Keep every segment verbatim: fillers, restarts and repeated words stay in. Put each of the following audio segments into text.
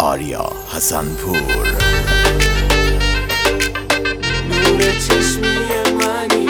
آریا حسن‌پور. نور چشمی منی،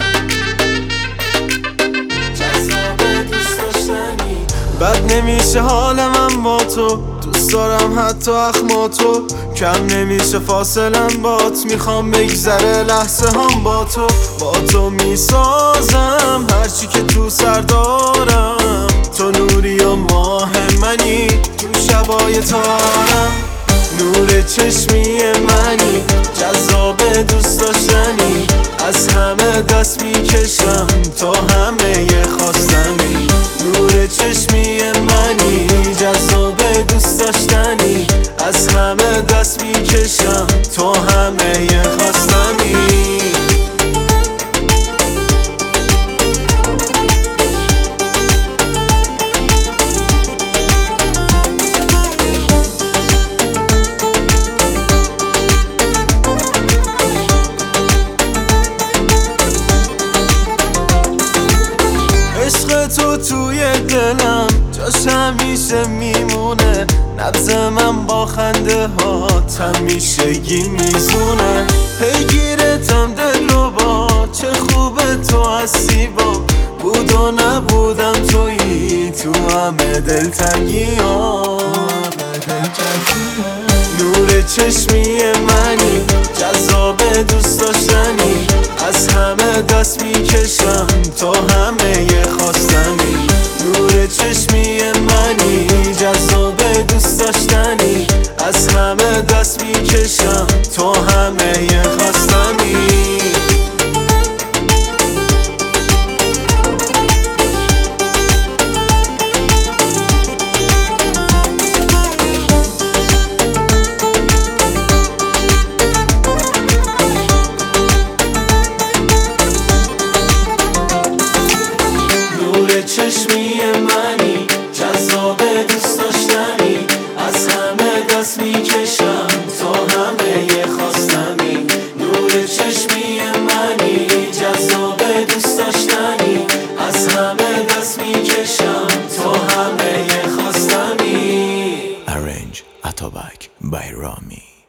جذاب دوست داشتنی. بد نمیشه حال من با تو، دوست دارم حتی اخماتو. کم نمیشه فاصلم بات، میخوام بگذره لحظه هم با تو. با تو میسازم هرچی که تو سر دارم. تو نوری و ماه منی، تو شبای تارم. نور چشمی منی، جذاب دوست داشتنی. از همه دست میکشم، تو همه خواستنی. نور چشمی منی، جذاب دوست داشتنی. از همه دست میکشم، تو همه خواستنی. عشق تو توی دلم جاش همیشه میمونه. نبض من با خنده هات همیشگی میزونه. پیگیرتم دل رو با، چه خوبه تو هستی با. بود و نبودم تویی، تو همه دلتنگی ها. نور چشمی منی، جذاب دوست داشتنی. از همه دست میکشم، تو همه خواستنی. نور چشمی منی، جذاب دوست داشتنی. از همه دست میکشم، تو همه خواستنی. چشمی منی، جذاب دوست داشتنی. از همه دست میکشم، تو همه خواستنی. نور چشمی منی، جذاب دوست داشتنی. از همه دست میکشم، تو همه خواستنی. Arrange Atobak by Rami.